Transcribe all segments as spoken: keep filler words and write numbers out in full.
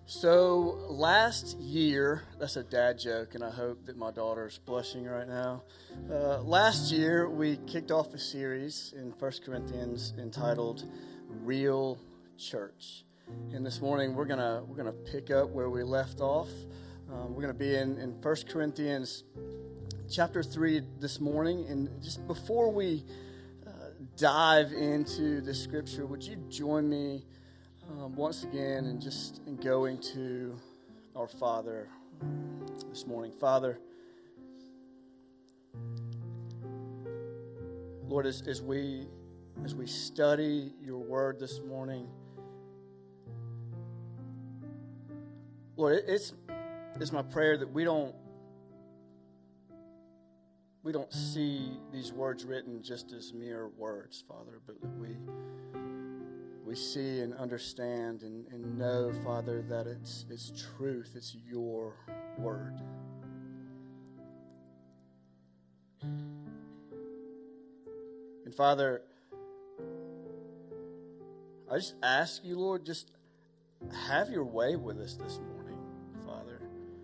So last year, that's a dad joke, and I hope that my daughter's blushing right now. Uh, last year, we kicked off a series in First Corinthians entitled Real Church. And this morning, we're gonna we're gonna pick up where we left off. Um, we're gonna be in, in First Corinthians chapter three this morning. And just before we uh, dive into the scripture, would you join me Um, once again, and just in going to our Father this morning. Father, Lord, as, as we as we study your word this morning, Lord, it, it's it's my prayer that we don't we don't see these words written just as mere words, Father, but that we We see and understand and, and know, Father, that it's it's truth. It's your word. And Father, I just ask you, Lord, just have your way with us this morning, Father.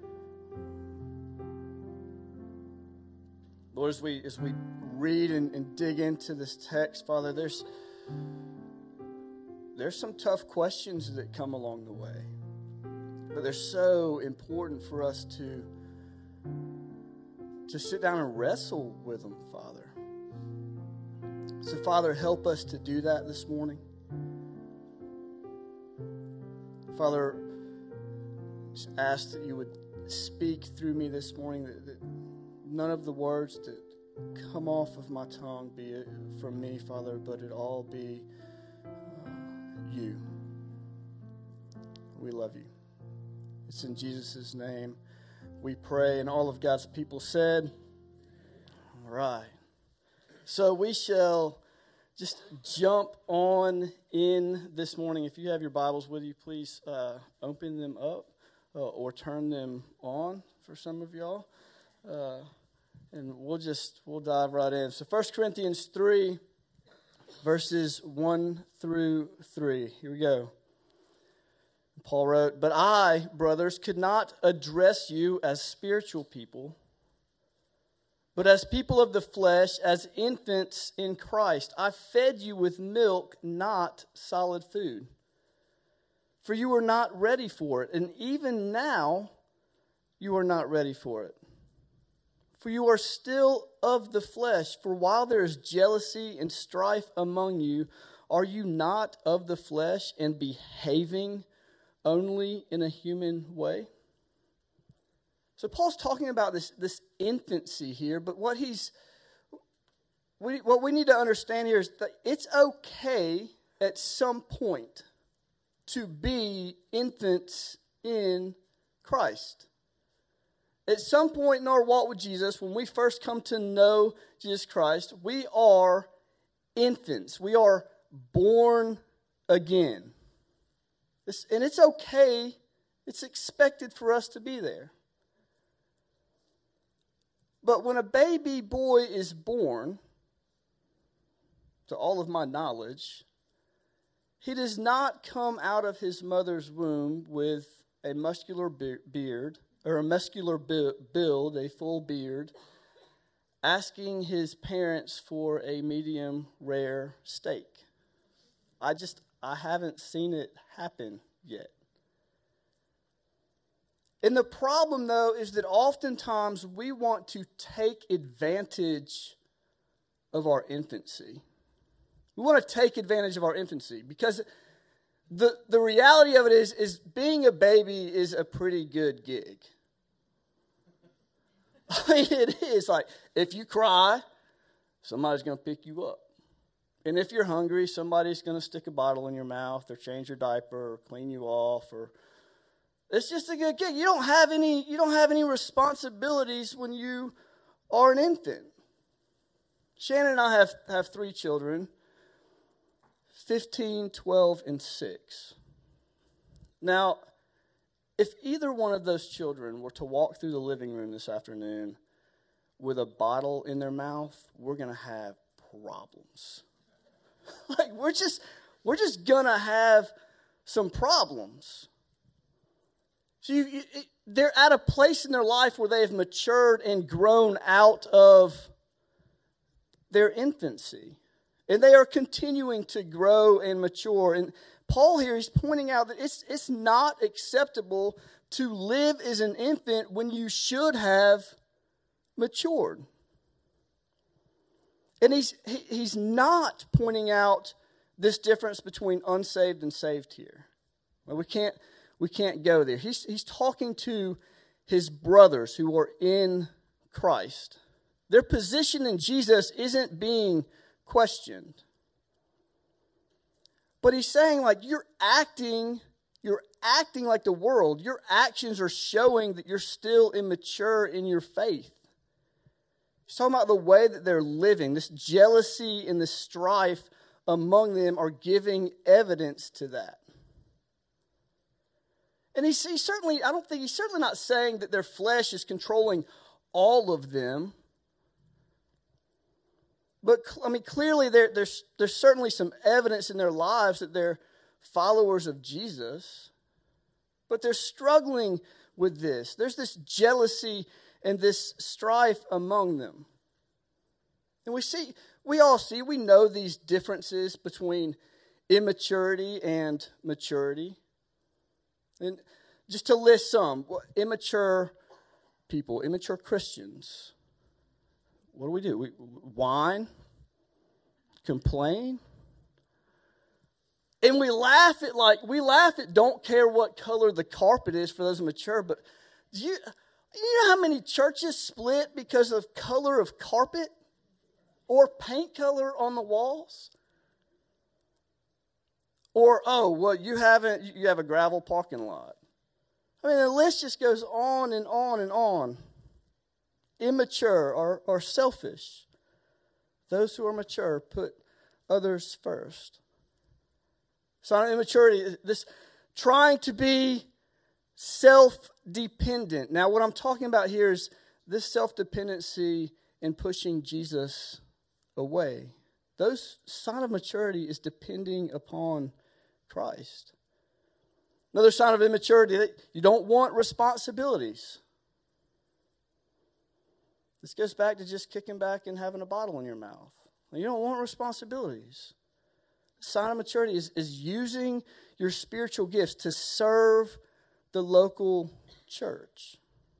Lord, as we as we read and, and dig into this text, Father, there's There's some tough questions that come along the way, but they're so important for us to, to sit down and wrestle with them, Father. So, Father, help us to do that this morning. Father, just ask that you would speak through me this morning, that, that none of the words that come off of my tongue be from me, Father, but it all be you. We love you. It's in Jesus' name we pray, and all of God's people said, all right. So we shall just jump on in this morning. If you have your Bibles with you, please uh, open them up uh, or turn them on for some of y'all. Uh, and we'll just, we'll dive right in. So First Corinthians three, verses one through three. Here we go. Paul wrote, "But I, brothers, could not address you as spiritual people, but as people of the flesh, as infants in Christ. I fed you with milk, not solid food. For you were not ready for it, and even now you are not ready for it. For you are still of the flesh. For while there is jealousy and strife among you, are you not of the flesh and behaving only in a human way?" So Paul's talking about this, this infancy here, but what he's we, what we need to understand here is that it's okay at some point to be infants in Christ. At some point in our walk with Jesus, when we first come to know Jesus Christ, we are infants. We are born again. This, and it's okay. It's expected for us to be there. But when a baby boy is born, to all of my knowledge, he does not come out of his mother's womb with a muscular beard, or a muscular build, a full beard, asking his parents for a medium rare steak. I just, I haven't seen it happen yet. And the problem, though, is that oftentimes we want to take advantage of our infancy. We want to take advantage of our infancy because the, the reality of it is, is being a baby is a pretty good gig. I mean, it is like, if you cry, somebody's going to pick you up. And if you're hungry, somebody's going to stick a bottle in your mouth or change your diaper or clean you off. Or it's just a good gig. You don't have any, you don't have any responsibilities when you are an infant. Shannon and I have, have three children, fifteen, twelve, and six. Now, if either one of those children were to walk through the living room this afternoon with a bottle in their mouth, we're going to have problems. Like, we're just, we're just going to have some problems. So you, you, they're at a place in their life where they have matured and grown out of their infancy. And they are continuing to grow and mature. And Paul here is pointing out that it's, it's not acceptable to live as an infant when you should have matured. And he's, he, he's not pointing out this difference between unsaved and saved here. Well, we can't, we can't go there. He's, he's talking to his brothers who are in Christ. Their position in Jesus isn't being questioned. But he's saying, like, you're acting, you're acting like the world. Your actions are showing that you're still immature in your faith. He's talking about the way that they're living. This jealousy and this strife among them are giving evidence to that. And he's, he's certainly, I don't think, he's certainly not saying that their flesh is controlling all of them. But, I mean, clearly there, there's, there's certainly some evidence in their lives that they're followers of Jesus. But they're struggling with this. There's this jealousy and this strife among them. And we see, we all see, we know these differences between immaturity and maturity. And just to list some, immature people, immature Christians. What do we do? We whine, complain, and we laugh at like we laugh at don't care what color the carpet is for those mature. But do you you know how many churches split because of color of carpet or paint color on the walls? Or oh well, you haven't you have a gravel parking lot. I mean, the list just goes on and on and on. Immature or, or selfish. Those who are mature put others first. Sign of immaturity, this trying to be self-dependent. Now, what I'm talking about here is this self-dependency and pushing Jesus away. Those sign of maturity is depending upon Christ. Another sign of immaturity, you don't want responsibilities. This goes back to just kicking back and having a bottle in your mouth. You don't want responsibilities. The sign of maturity is, is using your spiritual gifts to serve the local church.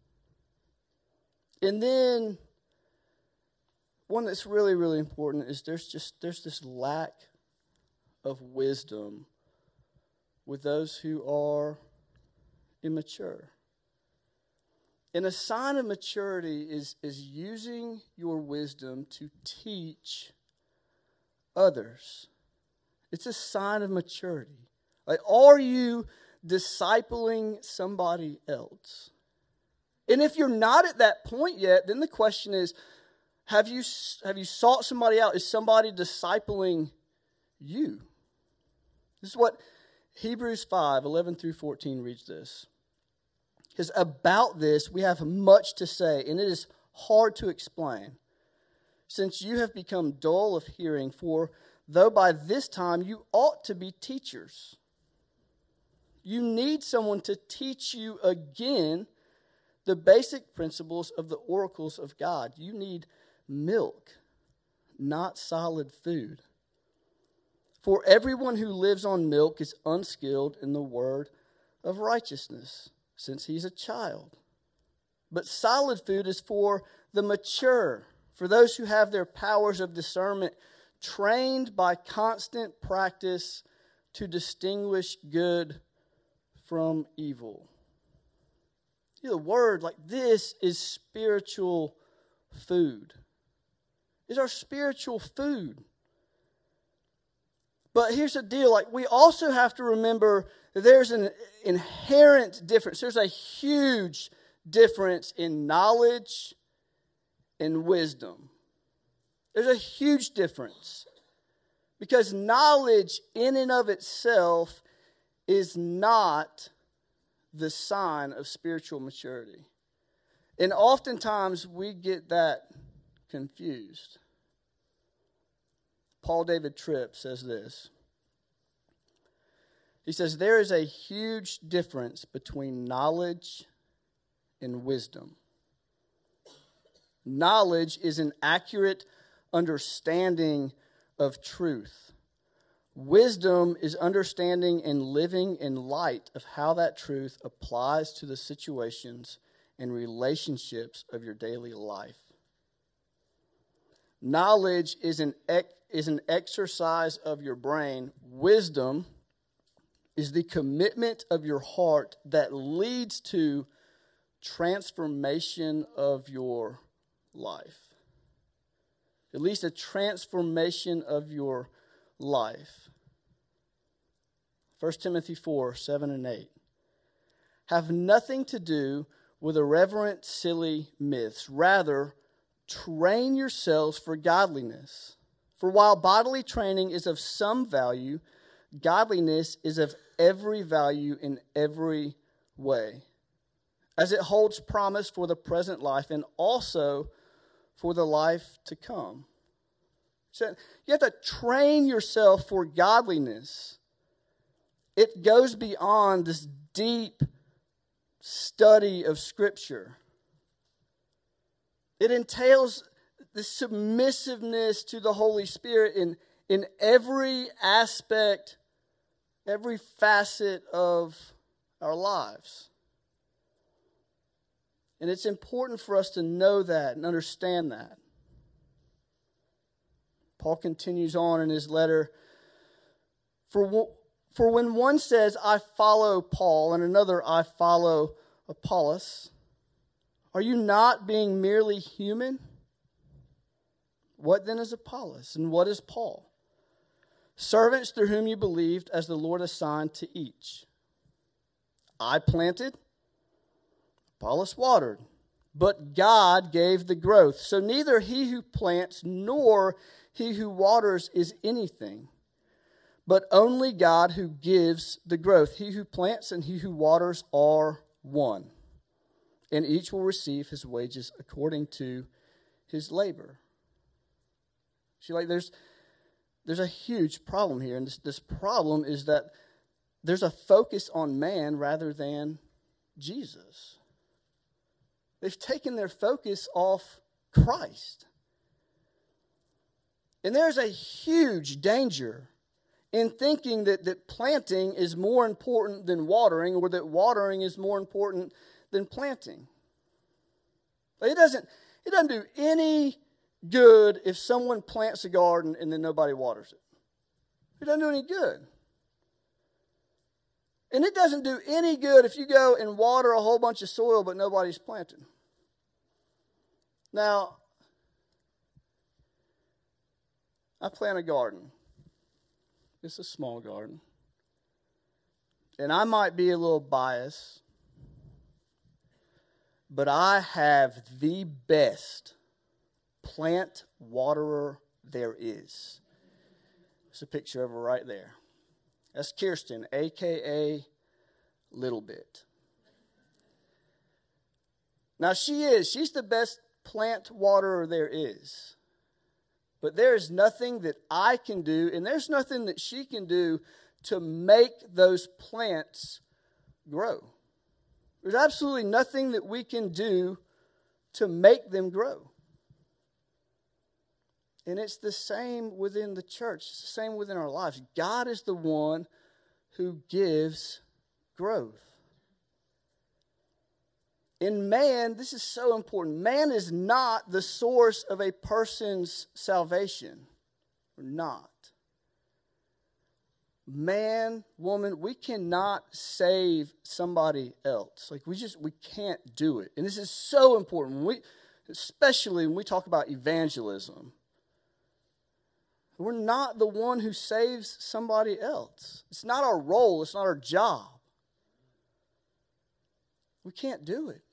And then one that's really, really important is there's just there's this lack of wisdom with those who are immature. And a sign of maturity is, is using your wisdom to teach others. It's a sign of maturity. Like, are you discipling somebody else? And if you're not at that point yet, then the question is, have you, have you sought somebody out? Is somebody discipling you? This is what Hebrews five, eleven through fourteen reads this. Because about this, we have much to say, and it is hard to explain, since you have become dull of hearing, for though by this time you ought to be teachers, you need someone to teach you again the basic principles of the oracles of God. You need milk, not solid food. For everyone who lives on milk is unskilled in the word of righteousness, since he's a child. But solid food is for the mature, for those who have their powers of discernment trained by constant practice to distinguish good from evil. You know, the word like this is spiritual food. It's our spiritual food. But here's the deal, like we also have to remember that there's an inherent difference. There's a huge difference in knowledge and wisdom. There's a huge difference. Because knowledge in and of itself is not the sign of spiritual maturity. And oftentimes we get that confused. Paul David Tripp says this: He says, there is a huge difference between knowledge and wisdom. Knowledge is an accurate understanding of truth. Wisdom is understanding and living in light of how that truth applies to the situations and relationships of your daily life. Knowledge is an ec- is an exercise of your brain. Wisdom is the commitment of your heart that leads to transformation of your life. At least a transformation of your life. First Timothy four, seven and eight. Have nothing to do with irreverent, silly myths. Rather, train yourselves for godliness. For while bodily training is of some value, godliness is of every value in every way, as it holds promise for the present life and also for the life to come. So you have to train yourself for godliness. It goes beyond this deep study of Scripture. It entails the submissiveness to the Holy Spirit in, in every aspect, every facet of our lives. And it's important for us to know that and understand that. Paul continues on in his letter, For, for when one says, I follow Paul, and another, I follow Apollos, are you not being merely human? What then is Apollos, and what is Paul? Servants through whom you believed, as the Lord assigned to each. I planted, Apollos watered, but God gave the growth. So neither he who plants nor he who waters is anything, but only God who gives the growth. He who plants and he who waters are one, and each will receive his wages according to his labor. See, like there's there's a huge problem here, and this, this problem is that there's a focus on man rather than Jesus. They've taken their focus off Christ. And there's a huge danger in thinking that, that planting is more important than watering, or that watering is more important than planting. It doesn't, it doesn't do any good if someone plants a garden and then nobody waters it. It doesn't do any good. And it doesn't do any good if you go and water a whole bunch of soil but nobody's planting. Now, I plant a garden. It's a small garden. And I might be a little biased, but I have the best plant waterer there is. There's a picture of her right there. That's Kirsten, a k a. Little Bit. Now she is. She's the best plant waterer there is. But there's nothing that I can do, and there's nothing that she can do to make those plants grow. There's absolutely nothing that we can do to make them grow. And it's the same within the church. It's the same within our lives. God is the one who gives growth. In man, this is so important. Man is not the source of a person's salvation. We're not. Man, woman, we cannot save somebody else. Like we just, we can't do it. And this is so important. When we, especially when we talk about evangelism. We're not the one who saves somebody else. It's not our role. It's not our job. We can't do it.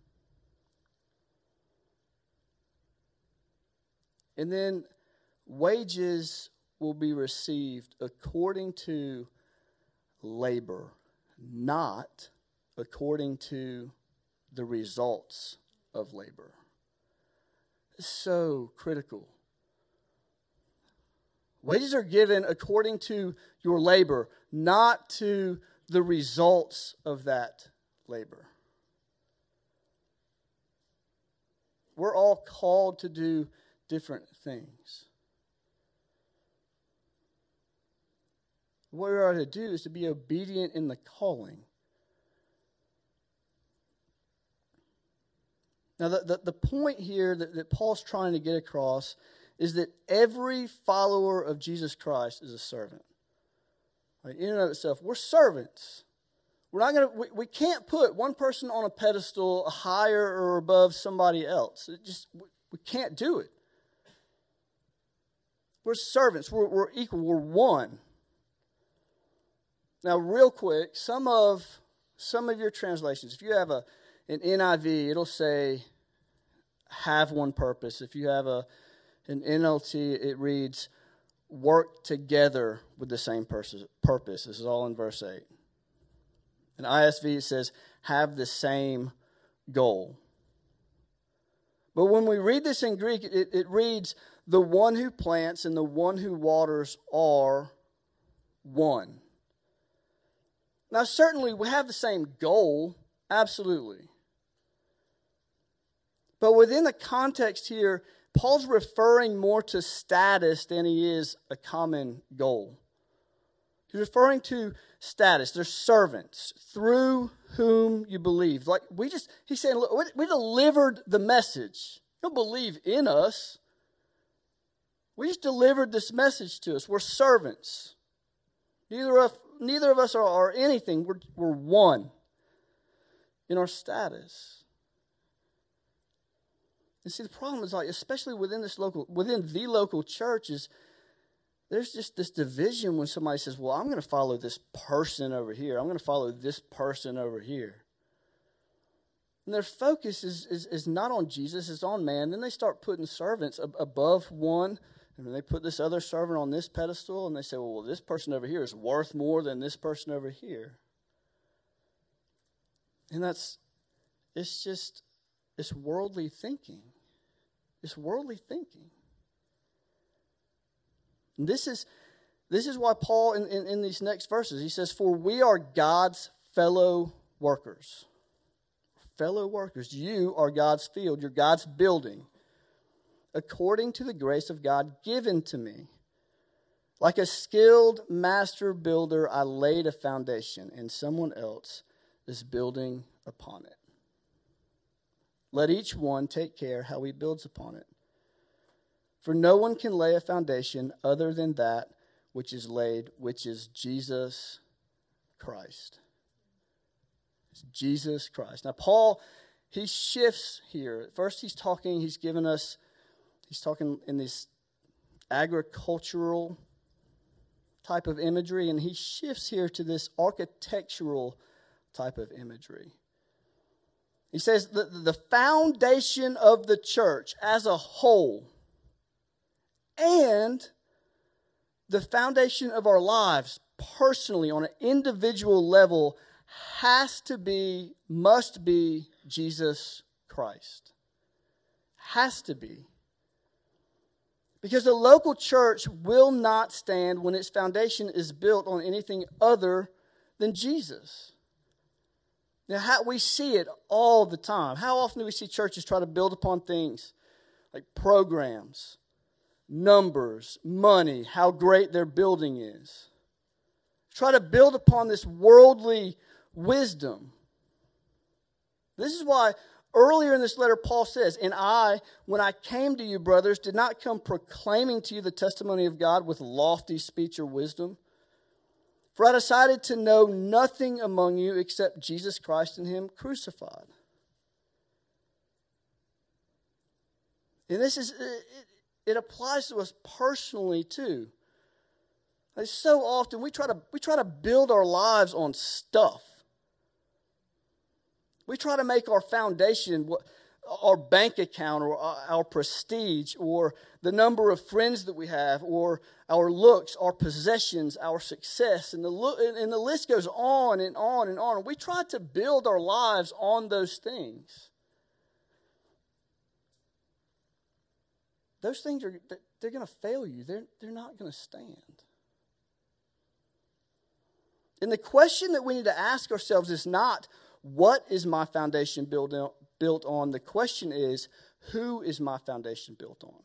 And then wages will be received according to labor, not according to the results of labor. It's so critical. Wages are given according to your labor, not to the results of that labor. We're all called to do different things. What we are to do is to be obedient in the calling. Now, the, the, the point here that, that Paul's trying to get across is that every follower of Jesus Christ is a servant. Like, in and of itself, we're servants. We're not going to. We, we can't put one person on a pedestal higher or above somebody else. It just we, we can't do it. We're servants. We're, we're equal. We're one. Now, real quick, some of some of your translations, if you have a an N I V, it'll say "have one purpose." If you have a an N L T, it reads "work together with the same purpose." This is all in verse eight. In I S V, it says "have the same goal." But when we read this in Greek, it, it reads, "The one who plants and the one who waters are one." Now, certainly, we have the same goal, absolutely. But within the context here, Paul's referring more to status than he is a common goal. He's referring to status. They're servants through whom you believe. Like we just, he's saying, look, we, we delivered the message. You don't believe in us. We just delivered this message to us. We're servants. Neither of neither of us are, are anything. We're we're one in our status. And see, the problem is, like, especially within this local, within the local church, is there's just this division when somebody says, well, I'm going to follow this person over here. I'm going to follow this person over here. And their focus is, is, is not on Jesus, it's on man. Then they start putting servants ab- above one, and then they put this other servant on this pedestal, and they say, well, well, this person over here is worth more than this person over here. And that's, it's just, it's worldly thinking. It's worldly thinking. And this is this is why Paul, in, in, in these next verses, he says, for we are God's fellow workers. Fellow workers. You are God's field. You're God's building. According to the grace of God given to me. Like a skilled master builder, I laid a foundation, and someone else is building upon it. Let each one take care how he builds upon it. For no one can lay a foundation other than that which is laid, which is Jesus Christ. It's Jesus Christ. Now, Paul, he shifts here. At first, he's talking, he's given us, he's talking in this agricultural type of imagery, and he shifts here to this architectural type of imagery. He says the, the foundation of the church as a whole and the foundation of our lives personally on an individual level has to be, must be Jesus Christ. Has to be. Because the local church will not stand when its foundation is built on anything other than Jesus. Now, how, we see it all the time. How often do we see churches try to build upon things like programs, numbers, money, how great their building is? Try to build upon this worldly wisdom. This is why earlier in this letter Paul says, and I, when I came to you, brothers, did not come proclaiming to you the testimony of God with lofty speech or wisdom. For I decided to know nothing among you except Jesus Christ and Him crucified. And this is, it, it applies to us personally too. Like so often we try to we try to build our lives on stuff. We try to make our foundation our bank account or our prestige or the number of friends that we have or our looks, our possessions, our success. And the, lo- and the list goes on and on and on. We try to build our lives on those things. Those things are, they're going to fail you. They're, they're not going to stand. And the question that we need to ask ourselves is not, what is my foundation built on? built on? The question is, who is my foundation built on?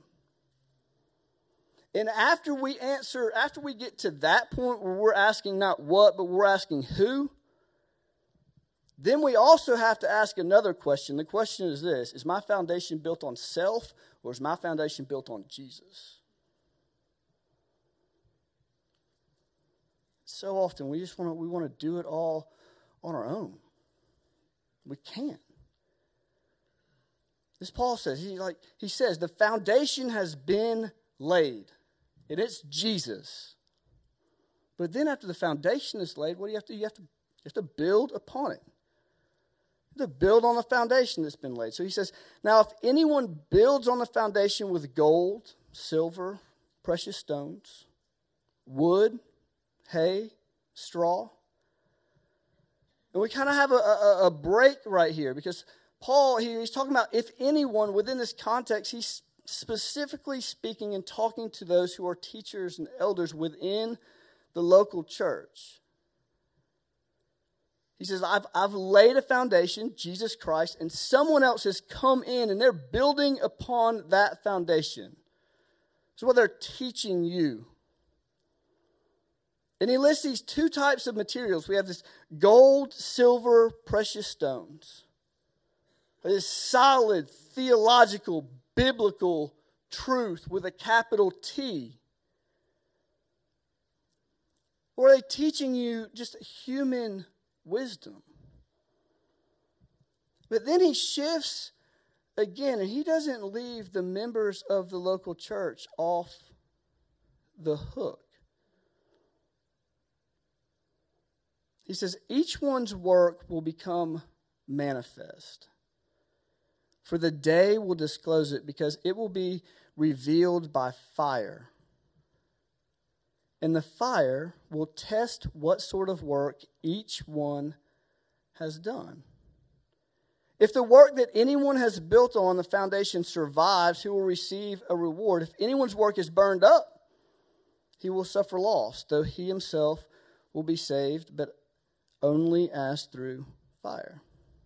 And after we answer, after we get to that point where we're asking not what, but we're asking who, then we also have to ask another question. The question is this: is my foundation built on self, or is my foundation built on Jesus? So often we just want to we want to do it all on our own. We can't. This Paul says, he like he says, the foundation has been laid. And it's Jesus. But then after the foundation is laid, what do you have to do? You have to, you have to build upon it. You have to build on the foundation that's been laid. So he says, now if anyone builds on the foundation with gold, silver, precious stones, wood, hay, straw. And we kind of have a, a, a break right here because Paul, he, he's talking about if anyone, within this context, he's specifically speaking and talking to those who are teachers and elders within the local church. He says, I've, I've laid a foundation, Jesus Christ, and someone else has come in and they're building upon that foundation. So what they're teaching you. And he lists these two types of materials. We have this gold, silver, precious stones. This solid, theological, biblical truth with a capital T. Or are they teaching you just human wisdom? But then he shifts again, and he doesn't leave the members of the local church off the hook. He says, each one's work will become manifest. For the day will disclose it, because it will be revealed by fire. And the fire will test what sort of work each one has done. If the work that anyone has built on the foundation survives, he will receive a reward. If anyone's work is burned up, he will suffer loss, though he himself will be saved, but only as through fire.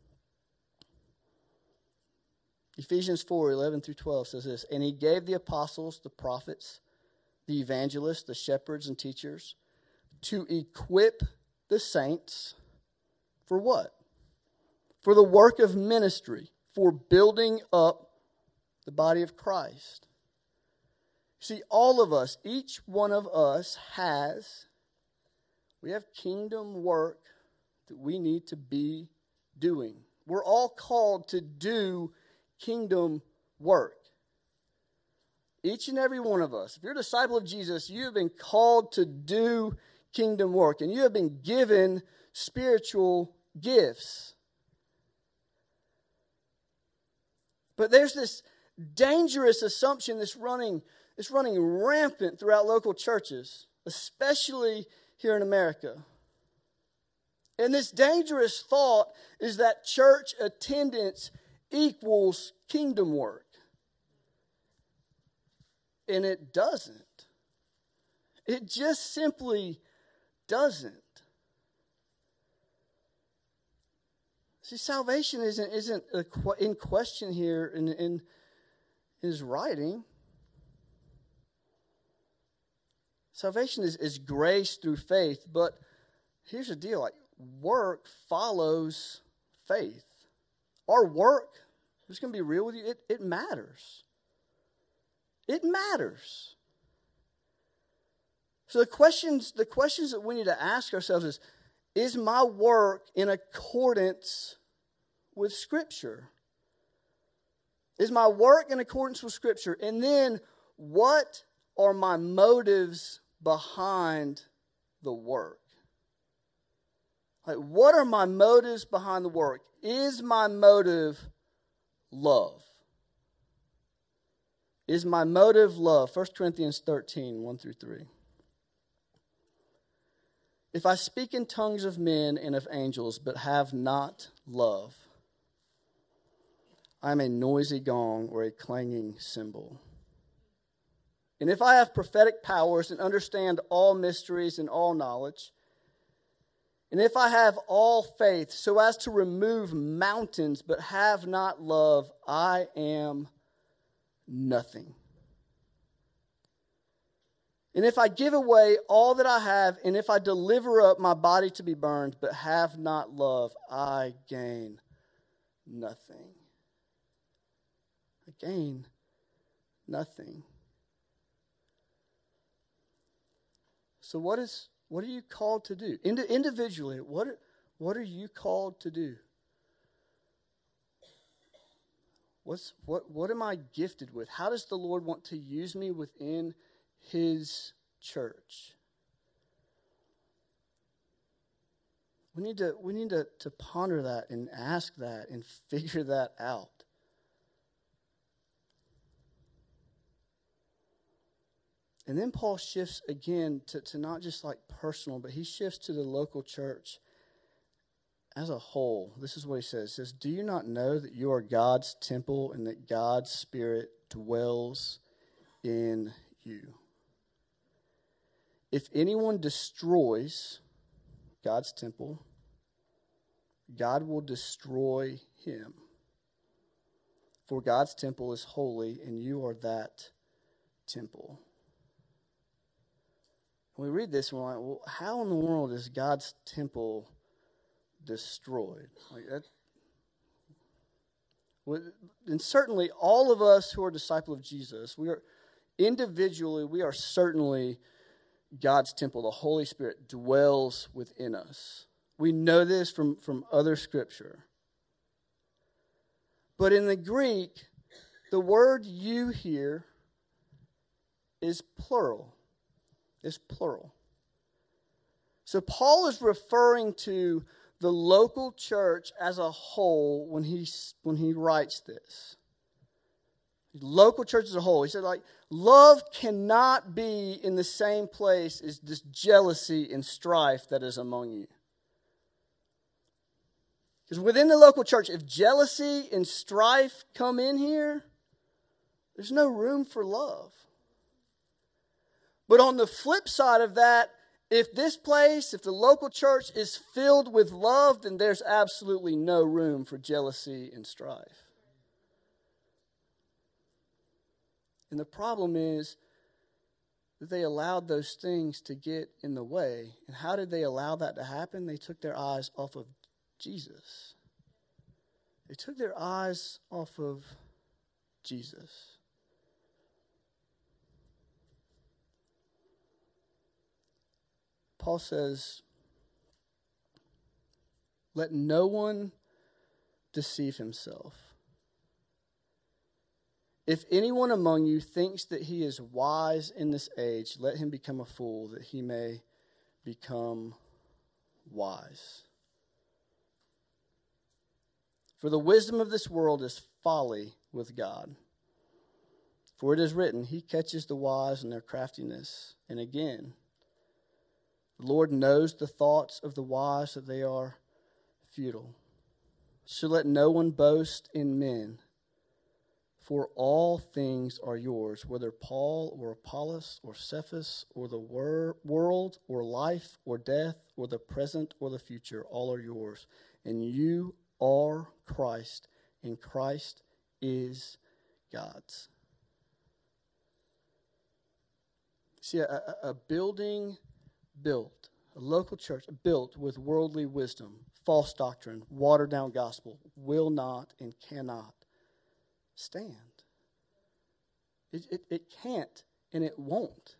Ephesians four, eleven through twelve says this, and he gave the apostles, the prophets, the evangelists, the shepherds and teachers to equip the saints for what? For the work of ministry, for building up the body of Christ. See, all of us, each one of us has, we have kingdom work that we need to be doing. We're all called to do kingdom work. Each and every one of us. If you're a disciple of Jesus, you have been called to do kingdom work. And you have been given spiritual gifts. But there's this dangerous assumption that's running, that's running rampant throughout local churches, especially here in America. And this dangerous thought is that church attendance equals kingdom work. And it doesn't. It just simply doesn't. See, salvation isn't, isn't a, in question here in, in his writing. Salvation is, is grace through faith, but here's the deal, like work follows faith. Our work, I'm just going to be real with you, it, it matters. It matters. So the questions, the questions that we need to ask ourselves is, is my work in accordance with Scripture? Is my work in accordance with Scripture? And then, what are my motives behind the work? Like, what are my motives behind the work? Is my motive love? Is my motive love? First Corinthians thirteen, one through three. If I speak in tongues of men and of angels, but have not love, I am a noisy gong or a clanging cymbal. And if I have prophetic powers and understand all mysteries and all knowledge, and if I have all faith so as to remove mountains but have not love, I am nothing. And if I give away all that I have, and if I deliver up my body to be burned but have not love, I gain nothing. I gain nothing. So what is what are you called to do? Indi- individually, what are, what are you called to do? What's what what am I gifted with? How does the Lord want to use me within His church? We need to we need to, to ponder that and ask that and figure that out. And then Paul shifts again to, to not just like personal, but he shifts to the local church as a whole. This is what he says. He says, do you not know that you are God's temple and that God's Spirit dwells in you? If anyone destroys God's temple, God will destroy him. For God's temple is holy, and you are that temple. We read this and we're like, well, how in the world is God's temple destroyed? Like that. And certainly all of us who are disciples of Jesus, we are individually, we are certainly God's temple. The Holy Spirit dwells within us. We know this from, from other scripture. But in the Greek, the word you here is plural. Is plural. So Paul is referring to the local church as a whole when he when he writes this. Local church as a whole. He said, like, love cannot be in the same place as this jealousy and strife that is among you. Because within the local church, if jealousy and strife come in here, there's no room for love. But on the flip side of that, if this place, if the local church is filled with love, then there's absolutely no room for jealousy and strife. And the problem is that they allowed those things to get in the way. And how did they allow that to happen? They took their eyes off of Jesus. They took their eyes off of Jesus. Paul says, let no one deceive himself. If anyone among you thinks that he is wise in this age, let him become a fool, that he may become wise. For the wisdom of this world is folly with God. For it is written, he catches the wise in their craftiness. And again, the Lord knows the thoughts of the wise, that they are futile. So let no one boast in men, for all things are yours, whether Paul or Apollos or Cephas or the wor- world or life or death or the present or the future, all are yours. And you are Christ, and Christ is God's. See, a, a building built, a local church built with worldly wisdom, false doctrine, watered down gospel, will not and cannot stand. It, it, it can't and it won't.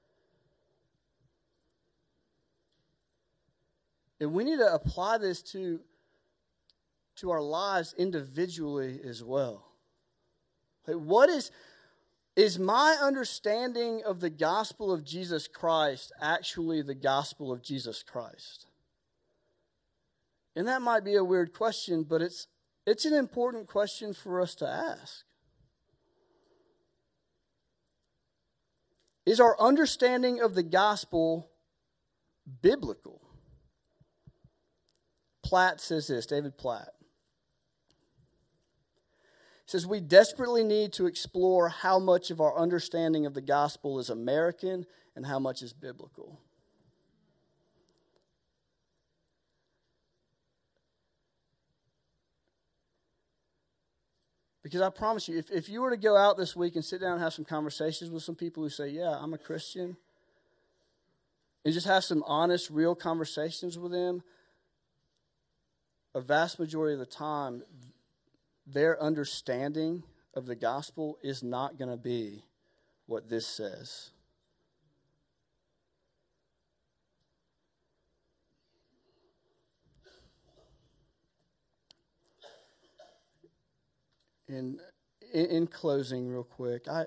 And we need to apply this to, to our lives individually as well. Like, what is, is my understanding of the gospel of Jesus Christ actually the gospel of Jesus Christ? And that might be a weird question, but it's it's an important question for us to ask. Is our understanding of the gospel biblical? Platt says this, David Platt. says we desperately need to explore how much of our understanding of the gospel is American and how much is biblical. Because I promise you, if, if you were to go out this week and sit down and have some conversations with some people who say, yeah, I'm a Christian, and just have some honest, real conversations with them, a vast majority of the time, their understanding of the gospel is not going to be what this says. In, in, in closing, real quick, I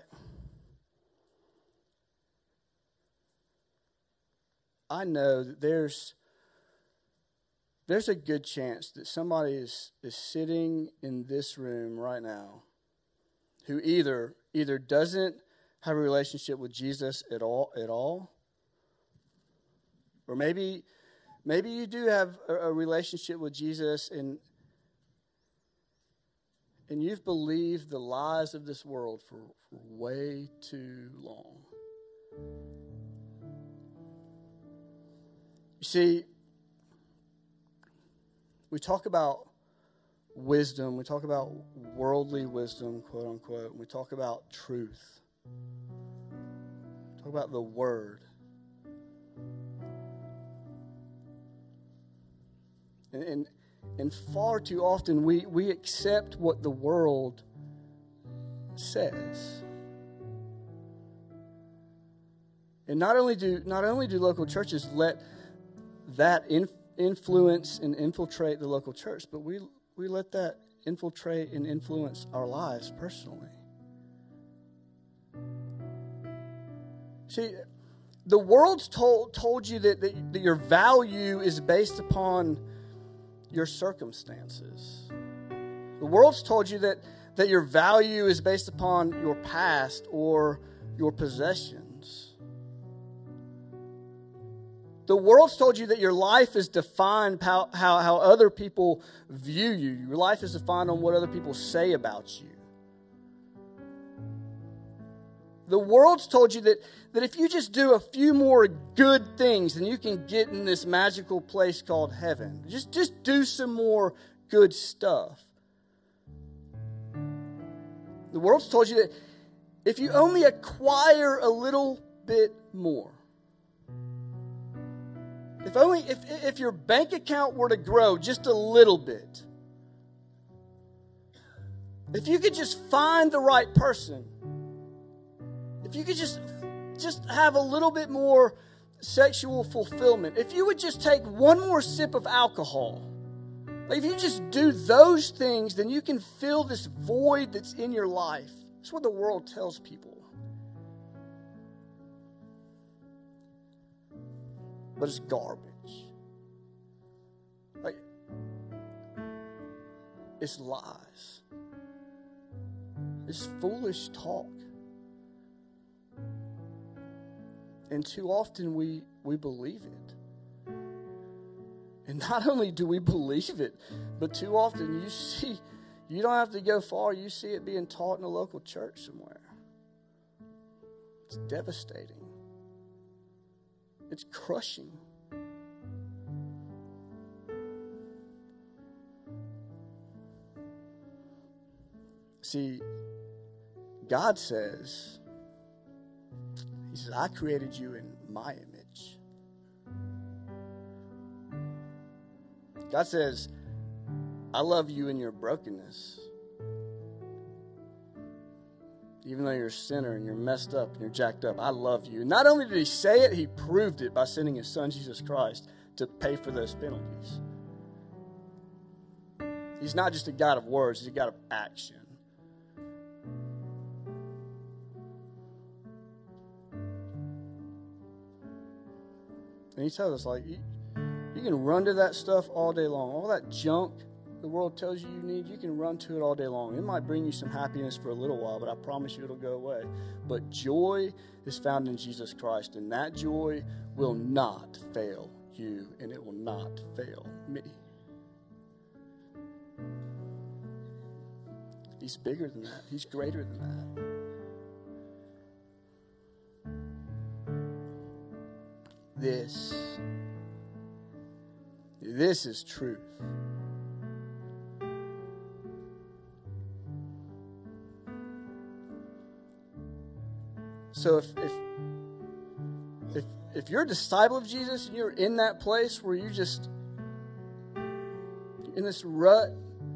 I know that there's there's a good chance that somebody is, is sitting in this room right now who either either doesn't have a relationship with Jesus at all at all, or maybe maybe you do have a, a relationship with Jesus and and you've believed the lies of this world for, for way too long. You see, we talk about wisdom, we talk about worldly wisdom, quote unquote, and we talk about truth. We talk about the Word. And, and And far too often we, we accept what the world says. And not only do not only do local churches let that in, influence and infiltrate the local church, but we we let that infiltrate and influence our lives personally. See, the world's told told you that, that, that your value is based upon your circumstances. The world's told you that, that your value is based upon your past or your possessions. The world's told you that your life is defined how, how, how other people view you. Your life is defined on what other people say about you. The world's told you that, that if you just do a few more good things, then you can get in this magical place called heaven. Just, just do some more good stuff. The world's told you that if you only acquire a little bit more, if only if, if your bank account were to grow just a little bit, if you could just find the right person, if you could just, just have a little bit more sexual fulfillment, if you would just take one more sip of alcohol, like if you just do those things, then you can fill this void that's in your life. That's what the world tells people. But it's garbage. Like, it's lies. It's foolish talk. And too often we, we believe it. And not only do we believe it, but too often you see, you don't have to go far, you see it being taught in a local church somewhere. It's devastating. It's crushing. See, God says, He says, I created you in my image. God says, I love you in your brokenness. Even though you're a sinner and you're messed up and you're jacked up, I love you. And not only did He say it, He proved it by sending His Son, Jesus Christ, to pay for those penalties. He's not just a God of words, He's a God of action. And He tells us, like, you, you can run to that stuff all day long. All that junk the world tells you you need, you can run to it all day long. It might bring you some happiness for a little while, but I promise you it'll go away. But joy is found in Jesus Christ, and that joy will not fail you, and it will not fail me. He's bigger than that. He's greater than that. This, this is truth. So if if if if you're a disciple of Jesus and you're in that place where you just in this rut,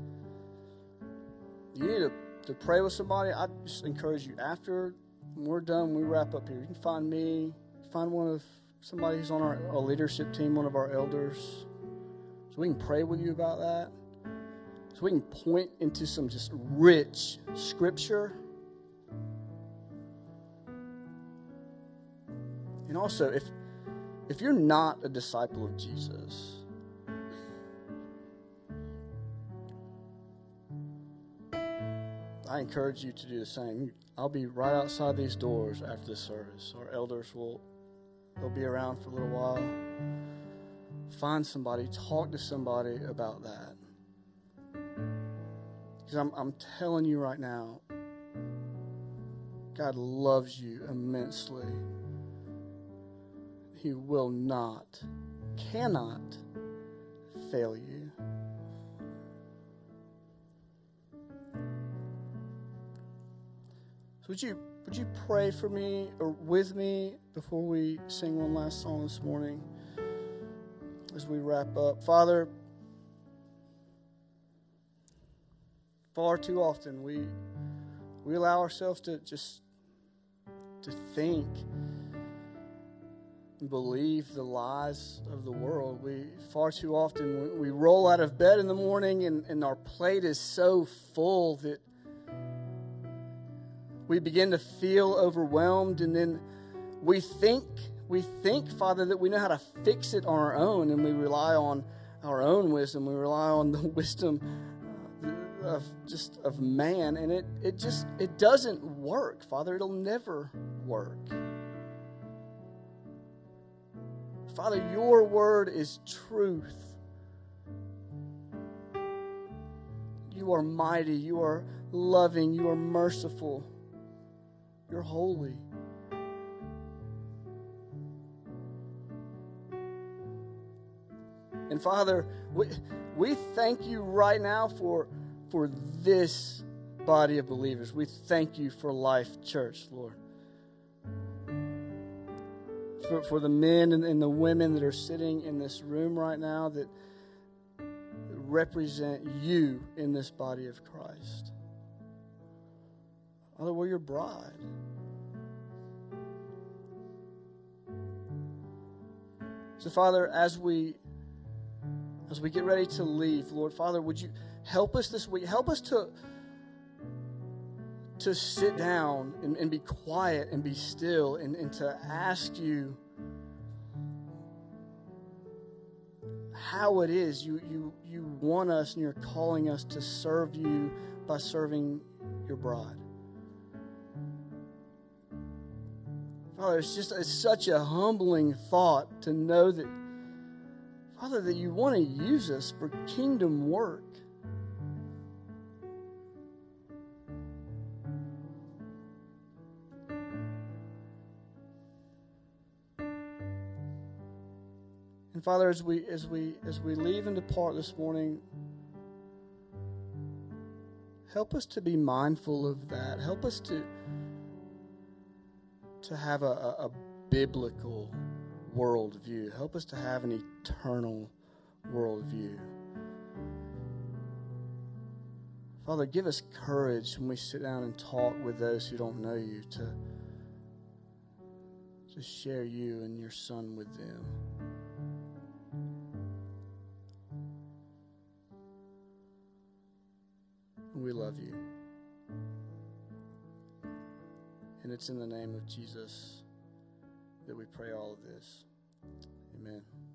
you need to, to pray with somebody. I just encourage you, after we're done, we wrap up here, you can find me, find one of somebody who's on our, our leadership team, one of our elders, so we can pray with you about that, so we can point into some just rich scripture. And also, if if you're not a disciple of Jesus, I encourage you to do the same. I'll be right outside these doors after this service. Our elders will they'll be around for a little while. Find somebody, talk to somebody about that. Because I'm I'm telling you right now, God loves you immensely. He will not, cannot fail you. So would you would you pray for me or with me before we sing one last song this morning as we wrap up? Father, far too often we we allow ourselves to just to think and believe the lies of the world. We far too often we, we roll out of bed in the morning and, and our plate is so full that we begin to feel overwhelmed, and then we think we think, Father, that we know how to fix it on our own, and we rely on our own wisdom. We rely on the wisdom of just of man, and it it just it doesn't work, Father. It'll never work. Father, your word is truth. You are mighty. You are loving. You are merciful. You're holy. And Father, we, we thank you right now for, for this body of believers. We thank you for Life Church, Lord. For, for the men and, and the women that are sitting in this room right now that represent you in this body of Christ. Father, we're your bride. So, Father, as we as we get ready to leave, Lord, Father, would you help us this week? Help us to to sit down and, and be quiet and be still and, and to ask you how it is you, you, you want us and you're calling us to serve you by serving your bride. Father, it's just it's such a humbling thought to know that, Father, that you want to use us for kingdom work. And Father, as we as we as we leave and depart this morning, help us to be mindful of that. Help us to to have a, a, a biblical worldview. Help us to have an eternal worldview. Father, give us courage when we sit down and talk with those who don't know you to, to share you and your Son with them. We love you. And it's in the name of Jesus that we pray all of this. Amen.